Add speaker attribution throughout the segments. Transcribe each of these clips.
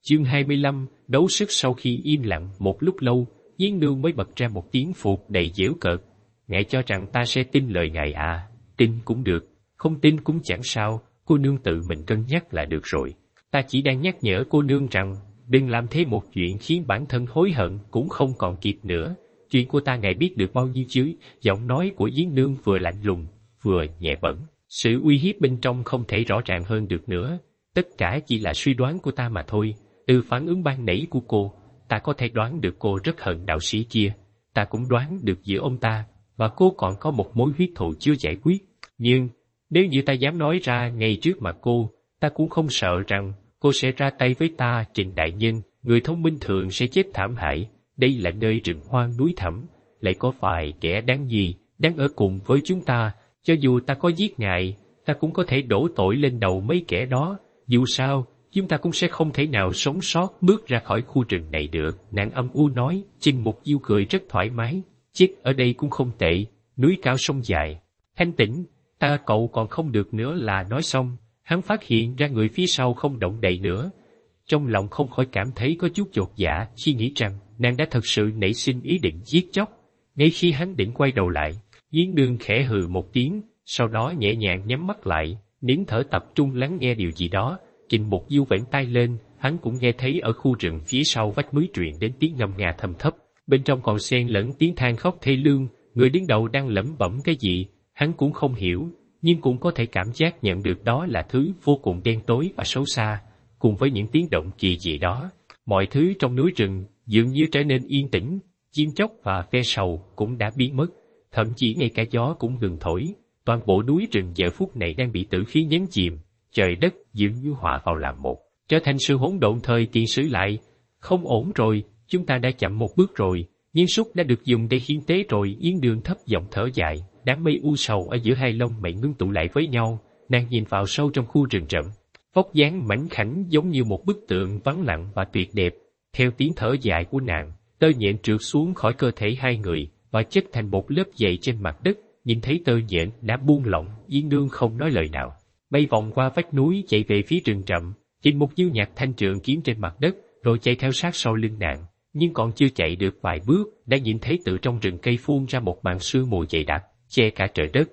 Speaker 1: Chương 25, đấu sức. Sau khi im lặng một lúc lâu, Giếng Nương mới bật ra một tiếng phục đầy giễu cợt. Ngài cho rằng ta sẽ tin lời ngài à? Tin cũng được, không tin cũng chẳng sao, cô nương tự mình cân nhắc là được rồi. Ta chỉ đang nhắc nhở cô nương rằng, đừng làm thế một chuyện khiến bản thân hối hận cũng không còn kịp nữa. Chuyện của ta ngài biết được bao nhiêu chứ? Giọng nói của Giếng Nương vừa lạnh lùng, vừa nhẹ bẫng. Sự uy hiếp bên trong không thể rõ ràng hơn được nữa. Tất cả chỉ là suy đoán của ta mà thôi. Từ phản ứng ban nãy của cô, ta có thể đoán được cô rất hận đạo sĩ kia. Ta cũng đoán được giữa ông ta và cô còn có một mối huyết thù chưa giải quyết. Nhưng nếu như ta dám nói ra ngay trước mặt cô, ta cũng không sợ rằng cô sẽ ra tay với ta. Trình đại nhân, người thông minh thường sẽ chết thảm hại. Đây là nơi rừng hoang núi thẳm, lại có vài kẻ đáng gì đang ở cùng với chúng ta. Cho dù ta có giết ngài, ta cũng có thể đổ tội lên đầu mấy kẻ đó. Dù sao, chúng ta cũng sẽ không thể nào sống sót bước ra khỏi khu rừng này được. Nàng âm u nói. Trình Mục Diêu cười rất thoải mái. Chết ở đây cũng không tệ, núi cao sông dài. Thanh tĩnh, ta cậu còn không được nữa là nói xong. Hắn phát hiện ra người phía sau không động đậy nữa. Trong lòng không khỏi cảm thấy có chút chột dạ khi nghĩ rằng nàng đã thật sự nảy sinh ý định giết chóc. Ngay khi hắn định quay đầu lại, Giếng Nương khẽ hừ một tiếng, sau đó nhẹ nhàng nhắm mắt lại, nín thở tập trung lắng nghe điều gì đó. Trình Mục Diêu vểnh tai lên, hắn cũng nghe thấy ở khu rừng phía sau vách núi truyền đến tiếng ngâm nga thầm thấp, bên trong còn xen lẫn tiếng than khóc thê lương. Người đứng đầu đang lẩm bẩm cái gì, hắn cũng không hiểu, nhưng cũng có thể cảm giác nhận được đó là thứ vô cùng đen tối và xấu xa. Cùng với những tiếng động kỳ dị đó, mọi thứ trong núi rừng dường như trở nên yên tĩnh, chim chóc và ve sầu cũng đã biến mất, thậm chí ngay cả gió cũng ngừng thổi. Toàn bộ núi rừng giờ phút này đang bị tử khí nhấn chìm, trời đất dường như hòa vào làm một, trở thành sự hỗn độn. Thời tiền sử lại. Không ổn rồi, chúng ta đã chậm một bước rồi, nhiên súc đã được dùng để hiến tế rồi. Yến Đường thấp giọng thở dài, đám mây u sầu ở giữa hai lông mày ngưng tụ lại với nhau. Nàng nhìn vào sâu trong khu rừng rậm, vóc dáng mảnh khảnh giống như một bức tượng vắng lặng và tuyệt đẹp. Theo tiếng thở dài của nàng, tơ nhện trượt xuống khỏi cơ thể hai người và chất thành một lớp dày trên mặt đất. Nhìn thấy tơ nhện đã buông lỏng, Yến Nương không nói lời nào, bay vòng qua vách núi chạy về phía rừng rậm. Trình Mục Diêu nhặt thanh trường kiếm trên mặt đất, rồi chạy theo sát sau lưng nàng. Nhưng còn chưa chạy được vài bước, đã nhìn thấy từ trong rừng cây phun ra một màn sương mù dày đặc, che cả trời đất,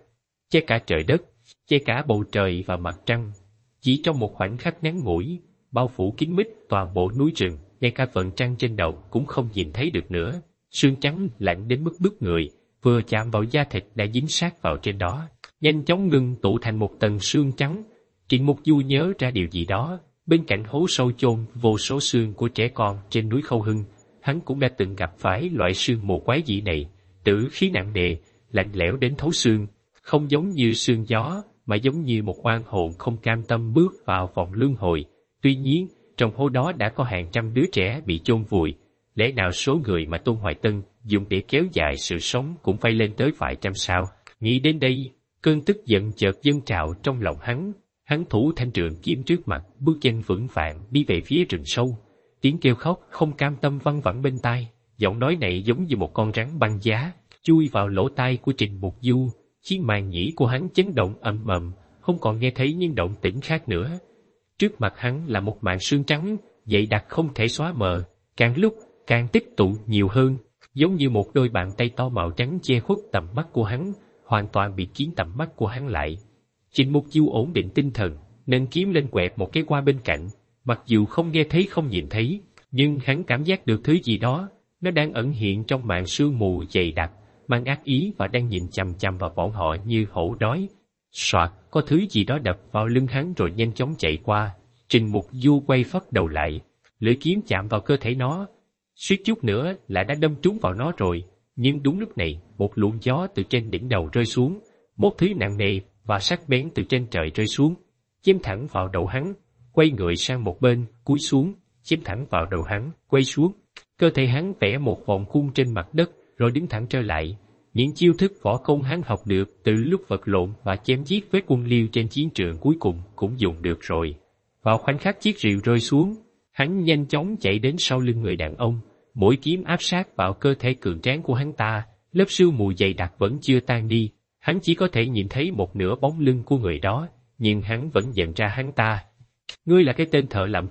Speaker 1: che cả bầu trời và mặt trăng. Chỉ trong một khoảnh khắc ngắn ngủi, bao phủ kín mít toàn bộ núi rừng, ngay cả vầng trăng trên đầu cũng không nhìn thấy được nữa. Sương trắng lạnh đến mức bức người, vừa chạm vào da thịt đã dính sát vào trên đó, nhanh chóng ngưng tụ thành một tầng sương trắng. Trình Mục Diêu nhớ ra điều gì đó. Bên cạnh hố sâu chôn vô số xương của trẻ con trên núi Khâu Hưng, hắn cũng đã từng gặp phải loại sương mù quái dị này. Tử khí nặng nề, lạnh lẽo đến thấu xương, không giống như sương gió, mà giống như một oan hồn không cam tâm bước vào vòng luân hồi. Tuy nhiên, trong hố đó đã có hàng trăm đứa trẻ bị chôn vùi. Lẽ nào số người mà Tôn Hoài Tân dùng để kéo dài sự sống cũng phải lên tới vài trăm sao? Nghĩ đến đây, cơn tức giận chợt dâng trào trong lòng hắn. Hắn thủ thanh trường kiếm trước mặt, bước chân vững vàng đi về phía rừng sâu. Tiếng kêu khóc không cam tâm văng vẳng bên tai. Giọng nói này giống như một con rắn băng giá, chui vào lỗ tai của Trình Mục Diêu, khiến màng nhĩ của hắn chấn động ầm ầm, không còn nghe thấy những động tĩnh khác nữa. Trước mặt hắn là một màn sương trắng, dày đặc không thể xóa mờ, càng lúc càng tích tụ nhiều hơn, giống như một đôi bàn tay to màu trắng che khuất tầm mắt của hắn, hoàn toàn bị kín tầm mắt của hắn lại. Trình Mục Diêu ổn định tinh thần, nâng kiếm lên quẹt một cái qua bên cạnh. Mặc dù không nghe thấy không nhìn thấy, nhưng hắn cảm giác được thứ gì đó, nó đang ẩn hiện trong màn sương mù dày đặc, mang ác ý và đang nhìn chằm chằm vào bọn họ như hổ đói. Soạt, có thứ gì đó đập vào lưng hắn rồi nhanh chóng chạy qua. Trình Mục Diêu quay phất đầu lại, lưỡi kiếm chạm vào cơ thể nó, suýt chút nữa là đã đâm trúng vào nó rồi. Nhưng đúng lúc này, một luồng gió từ trên đỉnh đầu rơi xuống, một thứ nặng nề và sắc bén từ trên trời rơi xuống, chém thẳng vào đầu hắn. Quay người sang một bên, cúi xuống, chém thẳng vào đầu hắn, quay xuống. Cơ thể hắn vẽ một vòng cung trên mặt đất, rồi đứng thẳng trở lại. Những chiêu thức võ công hắn học được từ lúc vật lộn và chém giết với quân Liêu trên chiến trường cuối cùng cũng dùng được rồi. Vào khoảnh khắc chiếc rìu rơi xuống, hắn nhanh chóng chạy đến sau lưng người đàn ông, mũi kiếm áp sát vào cơ thể cường tráng của hắn ta. Lớp sương mù dày đặc vẫn chưa tan đi, hắn chỉ có thể nhìn thấy một nửa bóng lưng của người đó, nhưng hắn vẫn nhận ra hắn ta. Ngươi là cái tên thợ làm tóc,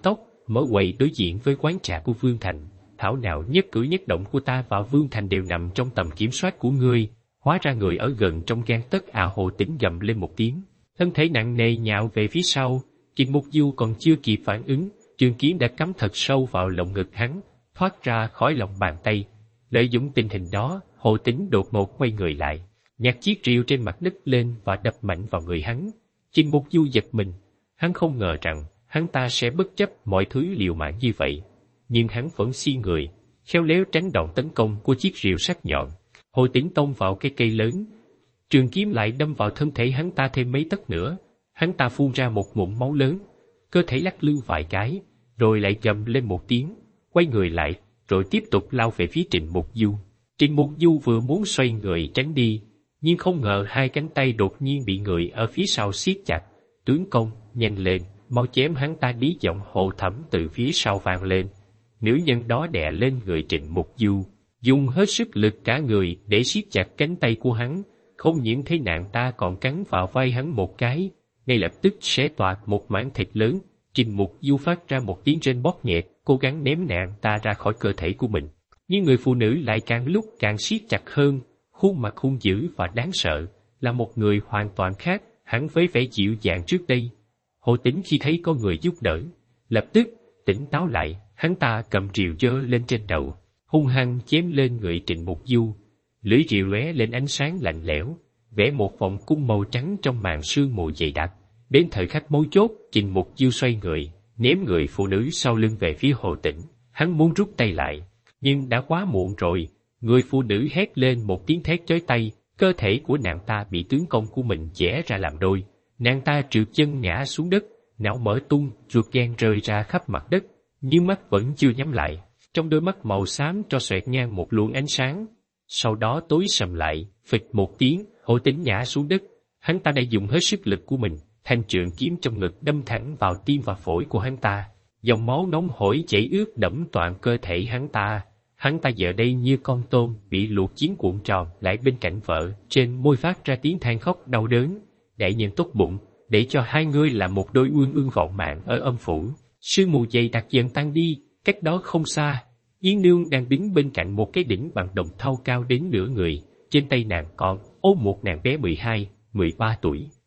Speaker 1: mở quầy đối diện với quán trà của Vương Thành. Thảo nào nhất cử nhất động của ta và Vương Thành đều nằm trong tầm kiểm soát của ngươi. Hóa ra người ở gần trong gang tấc à. Hồ Tĩnh gầm lên một tiếng, thân thể nặng nề nhạo về phía sau. Trình Mục Du còn chưa kịp phản ứng, trường kiếm đã cắm thật sâu vào lồng ngực hắn, thoát ra khỏi lòng bàn tay. Lợi dụng tình hình đó, Hồ Tĩnh đột ngột quay người lại, nhặt chiếc rìu trên mặt đất lên và đập mạnh vào người hắn. Trình Mục Du giật mình, hắn không ngờ rằng hắn ta sẽ bất chấp mọi thứ liều mạng như vậy, nhưng hắn vẫn xiên người, khéo léo tránh đòn tấn công của chiếc rìu sắc nhọn. Hồ Tĩnh tông vào cái cây lớn, trường kiếm lại đâm vào thân thể hắn ta thêm mấy tấc nữa. Hắn ta phun ra một ngụm máu lớn, cơ thể lắc lư vài cái, rồi lại gầm lên một tiếng, quay người lại, rồi tiếp tục lao về phía Trịnh Mục Du. Trịnh Mục Du vừa muốn xoay người tránh đi, nhưng không ngờ hai cánh tay đột nhiên bị người ở phía sau siết chặt. Tướng công, nhanh lên, mau chém hắn ta đi, giọng Hồ Thẩm từ phía sau vang lên. Nữ nhân đó đè lên người Trịnh Mục Du, dùng hết sức lực cả người để siết chặt cánh tay của hắn. Không những thế, nàng ta còn cắn vào vai hắn một cái, ngay lập tức xé toạc một mảng thịt lớn. Trịnh Mục Du phát ra một tiếng rên bóp nghẹt, cố gắng ném nàng ta ra khỏi cơ thể của mình. Nhưng người phụ nữ lại càng lúc càng siết chặt hơn, khuôn mặt hung dữ và đáng sợ, là một người hoàn toàn khác hẳn với vẻ dịu dàng trước đây. Hồ Tĩnh khi thấy có người giúp đỡ, lập tức tỉnh táo lại. Hắn ta cầm rìu giơ lên trên đầu, hung hăng chém lên người Trịnh Mục Du. Lưỡi rìu lóe lên ánh sáng lạnh lẽo, vẽ một vòng cung màu trắng trong màn sương mù dày đặc. Đến thời khắc mấu chốt, Trịnh Mục Du xoay người, ném người phụ nữ sau lưng về phía Hồ Tĩnh. Hắn muốn rút tay lại, nhưng đã quá muộn rồi. Người phụ nữ hét lên một tiếng thét chói tai, cơ thể của nàng ta bị tướng công của mình chẻ ra làm đôi. Nàng ta trượt chân ngã xuống đất, não mở tung, ruột gan rơi ra khắp mặt đất, nhưng mắt vẫn chưa nhắm lại. Trong đôi mắt màu xám cho xoẹt ngang một luồng ánh sáng. Sau đó tối sầm lại, phịch một tiếng, Hồ Tĩnh ngã xuống đất. Hắn ta đã dùng hết sức lực của mình, thanh trường kiếm trong ngực đâm thẳng vào tim và phổi của hắn ta. Dòng máu nóng hổi chảy ướt đẫm toàn cơ thể hắn ta. Hắn ta giờ đây như con tôm bị luộc chín cuộn tròn lại bên cạnh vợ, trên môi phát ra tiếng than khóc đau đớn. Đại nhân tốt bụng, để cho hai người là một đôi uyên ương vọng mạng ở âm phủ. Sương mù dày đặc dần tan đi, cách đó không xa, Yên Nương đang đứng bên cạnh một cái đỉnh bằng đồng thau cao đến nửa người. Trên tay nàng còn ôm một nàng bé 12, 13 tuổi.